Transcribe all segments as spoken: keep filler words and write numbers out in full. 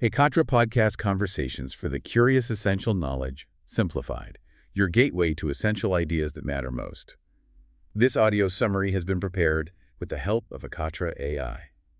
Hey, Katra Podcast Conversations for the Curious Essential Knowledge, Simplified, your gateway to essential ideas that matter most. This audio summary has been prepared with the help of Akatra A I.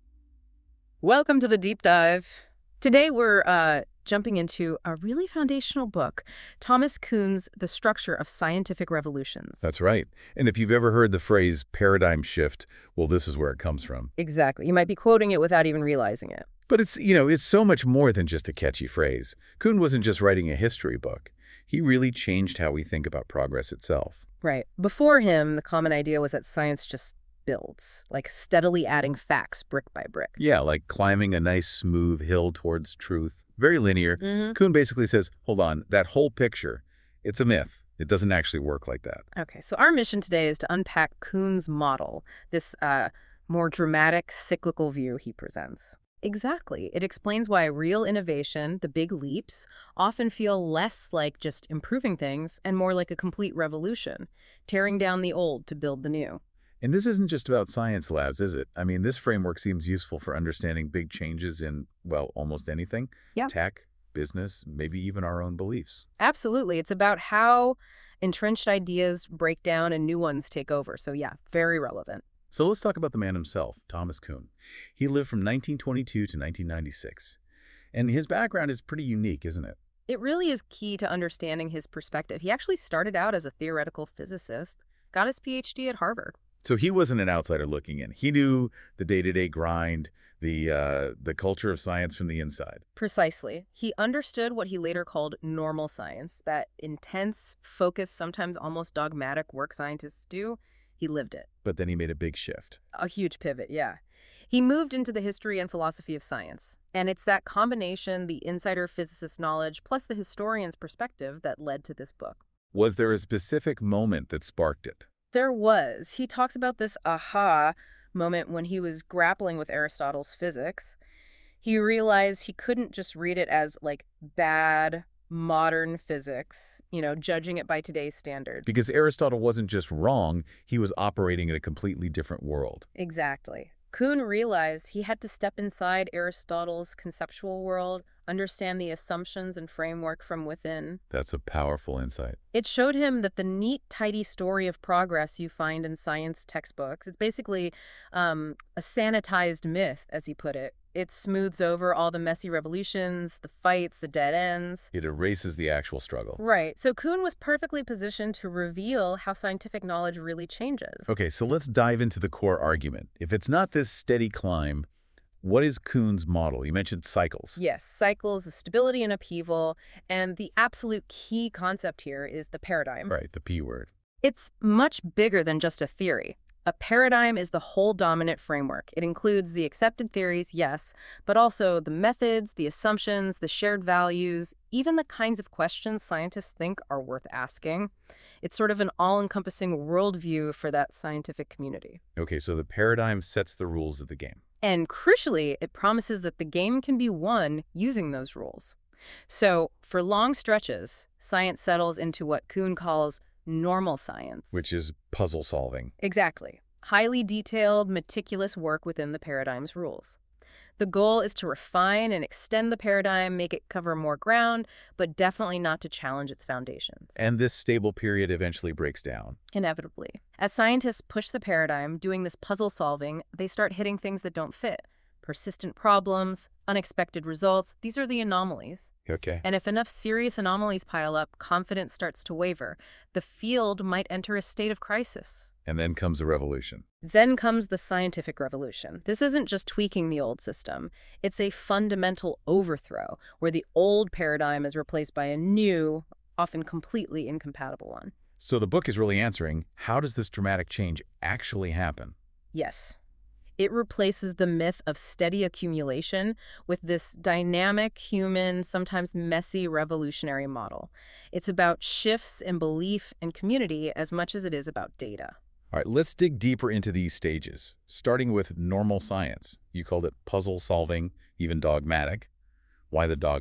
Welcome to the deep dive. Today we're uh, jumping into a really foundational book, Thomas Kuhn's The Structure of Scientific Revolutions. That's right. And if you've ever heard the phrase paradigm shift, well, this is where it comes from. Exactly. You might be quoting it without even realizing it. But it's, you know, it's so much more than just a catchy phrase. Kuhn wasn't just writing a history book. He really changed how we think about progress itself. Right. Before him, the common idea was that science just builds, like steadily adding facts brick by brick. Yeah, like climbing a nice smooth hill towards truth. Very linear. Mm-hmm. Kuhn basically says, hold on, that whole picture, it's a myth. It doesn't actually work like that. Okay, so our mission today is to unpack Kuhn's model, this uh, more dramatic, cyclical view he presents. Exactly. It explains why real innovation, the big leaps, often feel less like just improving things and more like a complete revolution, tearing down the old to build the new. And this isn't just about science labs, is it? I mean, this framework seems useful for understanding big changes in, well, almost anything. Yeah. Tech, business, maybe even our own beliefs. Absolutely. It's about how entrenched ideas break down and new ones take over. So yeah, very relevant. So let's talk about the man himself, Thomas Kuhn. He lived from nineteen twenty-two to nineteen ninety-six. And his background is pretty unique, isn't it? It really is key to understanding his perspective. He actually started out as a theoretical physicist, got his P H D at Harvard. So he wasn't an outsider looking in. He knew the day-to-day grind, the uh, the culture of science from the inside. Precisely. He understood what he later called normal science, that intense, focused, sometimes almost dogmatic work scientists do. He lived it. But then he made a big shift. A huge pivot, yeah. He moved into the history and philosophy of science. And it's that combination, the insider physicist knowledge, plus the historian's perspective that led to this book. Was there a specific moment that sparked it? There was. He talks about this aha moment when he was grappling with Aristotle's physics. He realized he couldn't just read it as, like, bad modern physics, you know, judging it by today's standards. Because Aristotle wasn't just wrong, he was operating in a completely different world. Exactly. Kuhn realized he had to step inside Aristotle's conceptual world, understand the assumptions and framework from within. That's a powerful insight. It showed him that the neat, tidy story of progress you find in science textbooks, it's basically um, a sanitized myth, as he put it. It smooths over all the messy revolutions, the fights, the dead ends. It erases the actual struggle. Right. So Kuhn was perfectly positioned to reveal how scientific knowledge really changes. Okay, so let's dive into the core argument. If it's not this steady climb, what is Kuhn's model? You mentioned cycles. Yes, cycles, stability and upheaval, and the absolute key concept here is the paradigm. Right, the P word. It's much bigger than just a theory. A paradigm is the whole dominant framework. It includes the accepted theories, yes, but also the methods, the assumptions, the shared values, even the kinds of questions scientists think are worth asking. It's sort of an all-encompassing worldview for that scientific community. Okay, so the paradigm sets the rules of the game. And crucially, it promises that the game can be won using those rules. So, for long stretches, science settles into what Kuhn calls normal science. Which is puzzle solving. Exactly. Highly detailed, meticulous work within the paradigm's rules. The goal is to refine and extend the paradigm, make it cover more ground, but definitely not to challenge its foundations. And this stable period eventually breaks down. Inevitably. As scientists push the paradigm, doing this puzzle solving, they start hitting things that don't fit. Persistent problems, unexpected results, these are the anomalies. Okay. And if enough serious anomalies pile up, confidence starts to waver. The field might enter a state of crisis. And then comes a revolution. Then comes the scientific revolution. This isn't just tweaking the old system. It's a fundamental overthrow, where the old paradigm is replaced by a new, often completely incompatible one. So the book is really answering, how does this dramatic change actually happen? Yes. It replaces the myth of steady accumulation with this dynamic, human, sometimes messy revolutionary model. It's about shifts in belief and community as much as it is about data. All right, let's dig deeper into these stages, starting with normal science. You called it puzzle solving, even dogmatic. Why the dogma?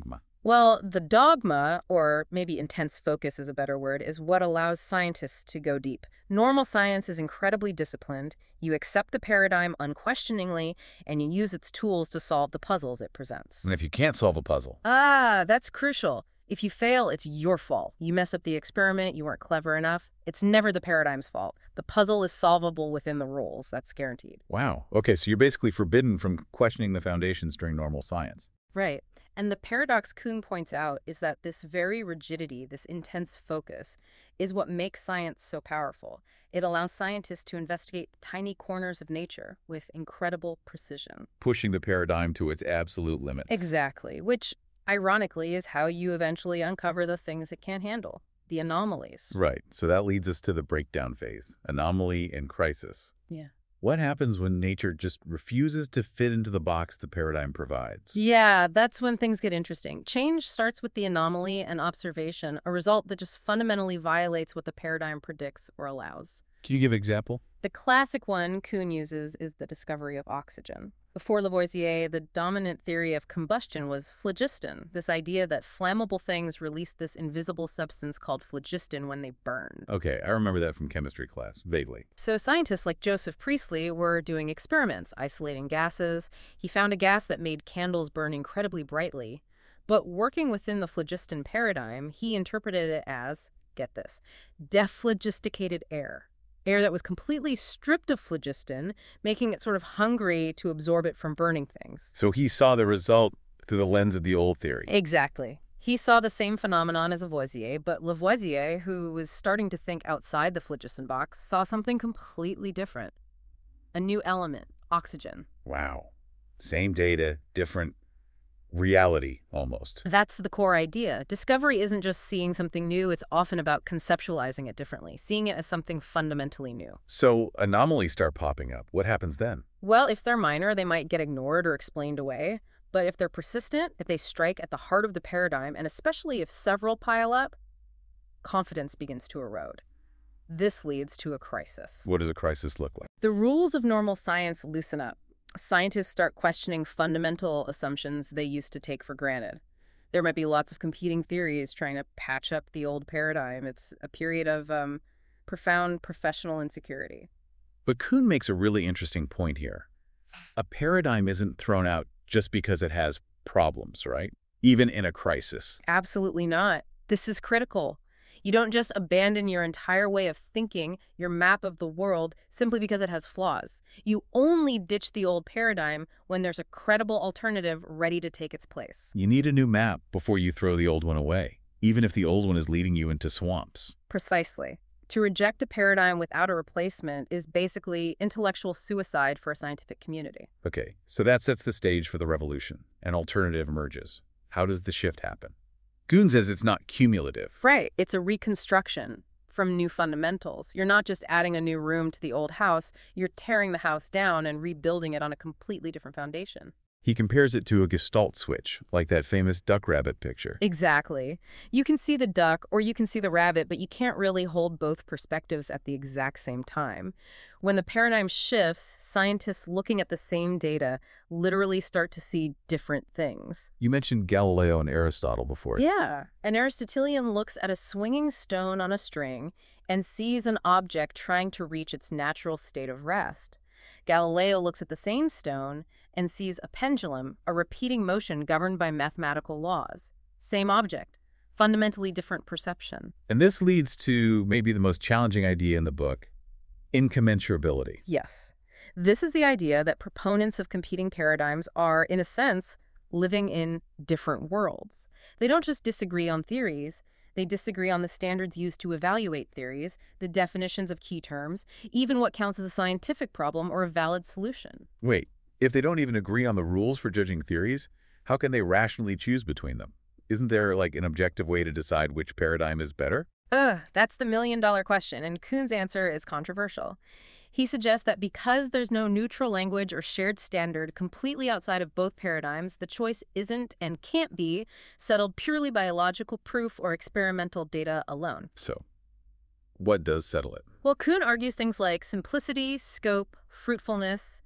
Well, the dogma, or maybe intense focus is a better word, is what allows scientists to go deep. Normal science is incredibly disciplined. You accept the paradigm unquestioningly, and you use its tools to solve the puzzles it presents. And if you can't solve a puzzle? Ah, that's crucial. If you fail, it's your fault. You mess up the experiment, you weren't clever enough. It's never the paradigm's fault. The puzzle is solvable within the rules. That's guaranteed. Wow. Okay, so you're basically forbidden from questioning the foundations during normal science. Right. And the paradox Kuhn points out is that this very rigidity, this intense focus, is what makes science so powerful. It allows scientists to investigate tiny corners of nature with incredible precision. Pushing the paradigm to its absolute limits. Exactly, which, ironically, is how you eventually uncover the things it can't handle, the anomalies. Right. So that leads us to the breakdown phase, anomaly and crisis. Yeah. What happens when nature just refuses to fit into the box the paradigm provides? Yeah, that's when things get interesting. Change starts with the anomaly and observation, a result that just fundamentally violates what the paradigm predicts or allows. Can you give an example? The classic one Kuhn uses is the discovery of oxygen. Before Lavoisier, the dominant theory of combustion was phlogiston, this idea that flammable things release this invisible substance called phlogiston when they burn. Okay, I remember that from chemistry class, vaguely. So scientists like Joseph Priestley were doing experiments, isolating gases. He found a gas that made candles burn incredibly brightly. But working within the phlogiston paradigm, he interpreted it as, get this, dephlogisticated air. Air that was completely stripped of phlogiston, making it sort of hungry to absorb it from burning things. So he saw the result through the lens of the old theory. Exactly. He saw the same phenomenon as Lavoisier, but Lavoisier, who was starting to think outside the phlogiston box, saw something completely different. A new element, oxygen. Wow. Same data, different reality, almost. That's the core idea. Discovery isn't just seeing something new, it's often about conceptualizing it differently, seeing it as something fundamentally new. So anomalies start popping up. What happens then? Well, if they're minor, they might get ignored or explained away. But if they're persistent, if they strike at the heart of the paradigm, and especially if several pile up, confidence begins to erode. This leads to a crisis. What does a crisis look like? The rules of normal science loosen up. Scientists start questioning fundamental assumptions they used to take for granted. There might be lots of competing theories trying to patch up the old paradigm. It's a period of um, profound professional insecurity. But Kuhn makes a really interesting point here. A paradigm isn't thrown out just because it has problems, right? Even in a crisis. Absolutely not. This is critical. You don't just abandon your entire way of thinking, your map of the world, simply because it has flaws. You only ditch the old paradigm when there's a credible alternative ready to take its place. You need a new map before you throw the old one away, even if the old one is leading you into swamps. Precisely. To reject a paradigm without a replacement is basically intellectual suicide for a scientific community. Okay, so that sets the stage for the revolution. An alternative emerges. How does the shift happen? Kuhn says it's not cumulative. Right. It's a reconstruction from new fundamentals. You're not just adding a new room to the old house, you're tearing the house down and rebuilding it on a completely different foundation. He compares it to a gestalt switch, like that famous duck-rabbit picture. Exactly. You can see the duck or you can see the rabbit, but you can't really hold both perspectives at the exact same time. When the paradigm shifts, scientists looking at the same data literally start to see different things. You mentioned Galileo and Aristotle before. Yeah. An Aristotelian looks at a swinging stone on a string and sees an object trying to reach its natural state of rest. Galileo looks at the same stone and sees a pendulum, a repeating motion governed by mathematical laws. Same object, fundamentally different perception. And this leads to maybe the most challenging idea in the book, incommensurability. Yes. This is the idea that proponents of competing paradigms are, in a sense, living in different worlds. They don't just disagree on theories. They disagree on the standards used to evaluate theories, the definitions of key terms, even what counts as a scientific problem or a valid solution. Wait, if they don't even agree on the rules for judging theories, how can they rationally choose between them? Isn't there, like, an objective way to decide which paradigm is better? Ugh, that's the million-dollar question, and Kuhn's answer is controversial. He suggests that because there's no neutral language or shared standard completely outside of both paradigms, the choice isn't and can't be settled purely by logical proof or experimental data alone. So, what does settle it? Well, Kuhn argues things like simplicity, scope, fruitfulness.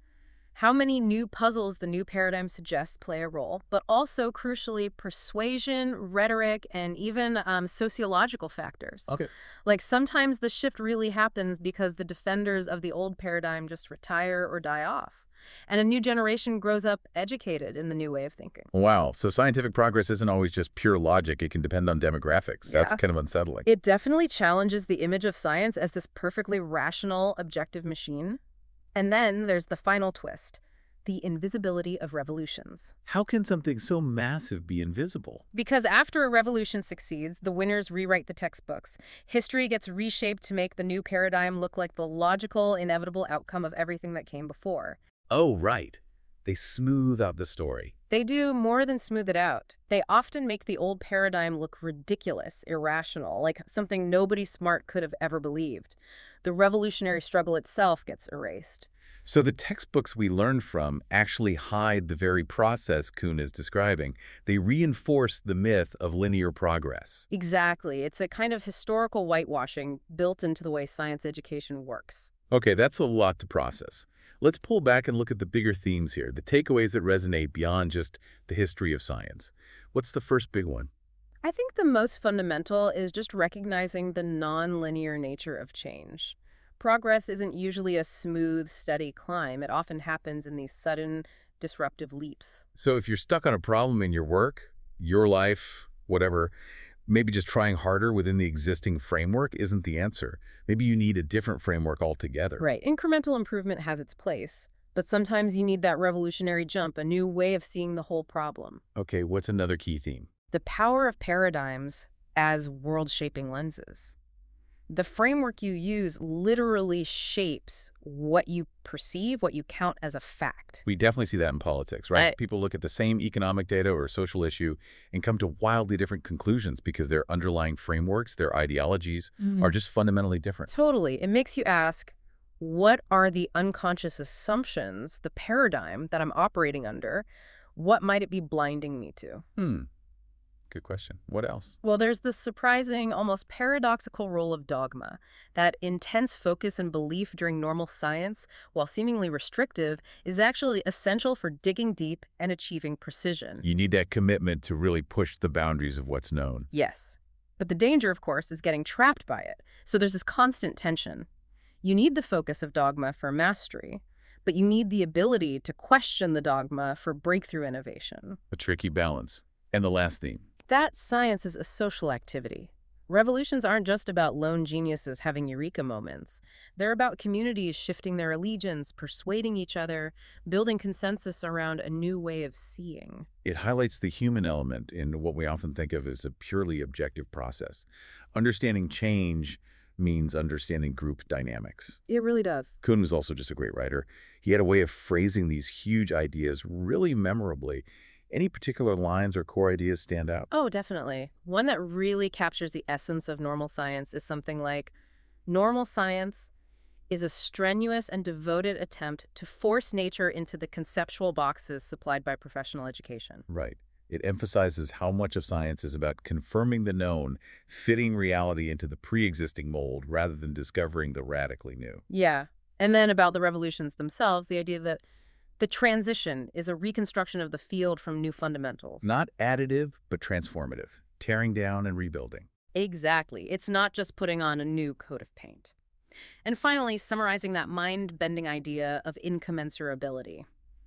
How many new puzzles the new paradigm suggests play a role, but also, crucially, persuasion, rhetoric, and even um, sociological factors. Okay. Like sometimes the shift really happens because the defenders of the old paradigm just retire or die off, and a new generation grows up educated in the new way of thinking. Wow. So scientific progress isn't always just pure logic. It can depend on demographics. That's Yeah. kind of unsettling. It definitely challenges the image of science as this perfectly rational, objective machine. And then there's the final twist, the invisibility of revolutions. How can something so massive be invisible? Because after a revolution succeeds, the winners rewrite the textbooks. History gets reshaped to make the new paradigm look like the logical, inevitable outcome of everything that came before. Oh, right. They smooth out the story. They do more than smooth it out. They often make the old paradigm look ridiculous, irrational, like something nobody smart could have ever believed. The revolutionary struggle itself gets erased. So the textbooks we learn from actually hide the very process Kuhn is describing. They reinforce the myth of linear progress. Exactly. It's a kind of historical whitewashing built into the way science education works. Okay, that's a lot to process. Let's pull back and look at the bigger themes here, the takeaways that resonate beyond just the history of science. What's the first big one? I think the most fundamental is just recognizing the non-linear nature of change. Progress isn't usually a smooth, steady climb. It often happens in these sudden, disruptive leaps. So if you're stuck on a problem in your work, your life, whatever, maybe just trying harder within the existing framework isn't the answer. Maybe you need a different framework altogether. Right. Incremental improvement has its place, but sometimes you need that revolutionary jump, a new way of seeing the whole problem. Okay, what's another key theme? The power of paradigms as world-shaping lenses. The framework you use literally shapes what you perceive, what you count as a fact. We definitely see that in politics, right? I- People look at the same economic data or social issue and come to wildly different conclusions because their underlying frameworks, their ideologies, are just fundamentally different. Totally. It makes you ask, what are the unconscious assumptions, the paradigm that I'm operating under? What might it be blinding me to? Hmm. Good question. What else? Well, there's this surprising, almost paradoxical role of dogma. That intense focus and belief during normal science, while seemingly restrictive, is actually essential for digging deep and achieving precision. You need that commitment to really push the boundaries of what's known. Yes. But the danger, of course, is getting trapped by it. So there's this constant tension. You need the focus of dogma for mastery, but you need the ability to question the dogma for breakthrough innovation. A tricky balance. And the last theme. That science is a social activity. Revolutions aren't just about lone geniuses having eureka moments. They're about communities shifting their allegiance, persuading each other, building consensus around a new way of seeing. It highlights the human element in what we often think of as a purely objective process. Understanding change means understanding group dynamics. It really does. Kuhn was also just a great writer. He had a way of phrasing these huge ideas really memorably. Any particular lines or core ideas stand out? Oh, definitely. One that really captures the essence of normal science is something like, normal science is a strenuous and devoted attempt to force nature into the conceptual boxes supplied by professional education. Right. It emphasizes how much of science is about confirming the known, fitting reality into the pre-existing mold rather than discovering the radically new. Yeah. And then about the revolutions themselves, the idea that the transition is a reconstruction of the field from new fundamentals. Not additive, but transformative, tearing down and rebuilding. Exactly. It's not just putting on a new coat of paint. And finally, summarizing that mind-bending idea of incommensurability.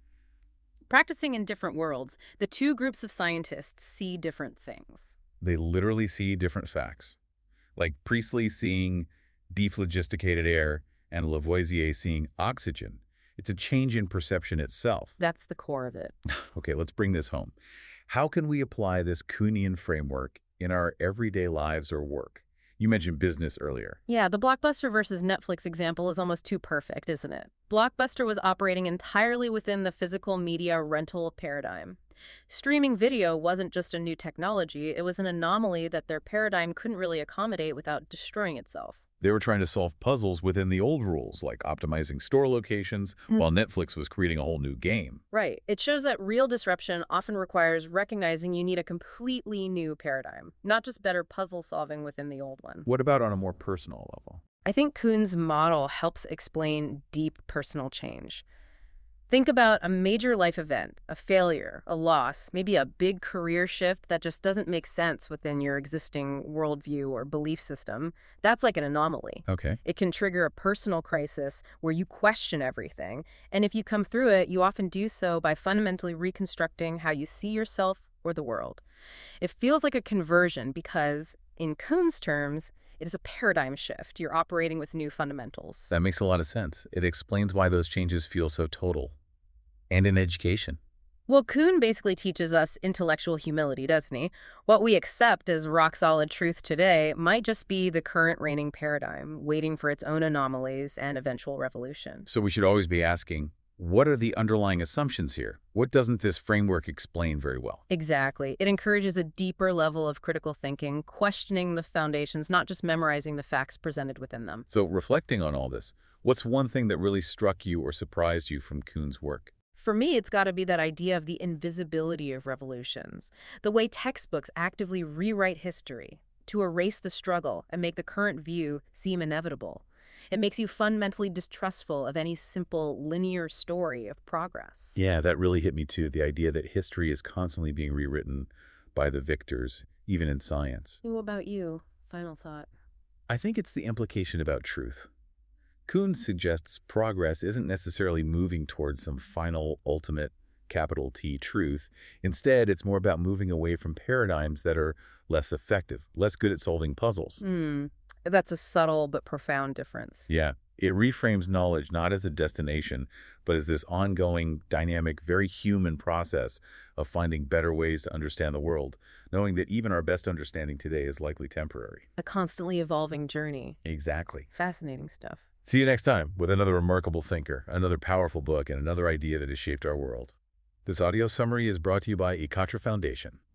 Practicing in different worlds, the two groups of scientists see different things. They literally see different facts. Like Priestley seeing dephlogisticated air and Lavoisier seeing oxygen. It's a change in perception itself. That's the core of it. Okay, let's bring this home. How can we apply this Kuhnian framework in our everyday lives or work? You mentioned business earlier. Yeah, the Blockbuster versus Netflix example is almost too perfect, isn't it? Blockbuster was operating entirely within the physical media rental paradigm. Streaming video wasn't just a new technology, it was an anomaly that their paradigm couldn't really accommodate without destroying itself. They were trying to solve puzzles within the old rules, like optimizing store locations, Mm. while Netflix was creating a whole new game. Right. It shows that real disruption often requires recognizing you need a completely new paradigm, not just better puzzle solving within the old one. What about on a more personal level? I think Kuhn's model helps explain deep personal change. Think about a major life event, a failure, a loss, maybe a big career shift that just doesn't make sense within your existing worldview or belief system. That's like an anomaly. Okay. It can trigger a personal crisis where you question everything. And if you come through it, you often do so by fundamentally reconstructing how you see yourself or the world. It feels like a conversion because, in Kuhn's terms, it is a paradigm shift. You're operating with new fundamentals. That makes a lot of sense. It explains why those changes feel so total. And in education. Well, Kuhn basically teaches us intellectual humility, doesn't he? What we accept as rock-solid truth today might just be the current reigning paradigm, waiting for its own anomalies and eventual revolution. So we should always be asking, what are the underlying assumptions here? What doesn't this framework explain very well? Exactly. It encourages a deeper level of critical thinking, questioning the foundations, not just memorizing the facts presented within them. So reflecting on all this, what's one thing that really struck you or surprised you from Kuhn's work? For me, it's got to be that idea of the invisibility of revolutions, the way textbooks actively rewrite history to erase the struggle and make the current view seem inevitable. It makes you fundamentally distrustful of any simple linear story of progress. Yeah, that really hit me too. The idea that history is constantly being rewritten by the victors, even in science. What about you? Final thought. I think it's the implication about truth. Kuhn suggests progress isn't necessarily moving towards some final, ultimate, capital T truth. Instead, it's more about moving away from paradigms that are less effective, less good at solving puzzles. Hmm. That's a subtle but profound difference. Yeah, it reframes knowledge not as a destination, but as this ongoing, dynamic, very human process of finding better ways to understand the world, knowing that even our best understanding today is likely temporary. A constantly evolving journey. Exactly. Fascinating stuff. See you next time with another remarkable thinker, another powerful book, and another idea that has shaped our world. This audio summary is brought to you by Ekatra Foundation.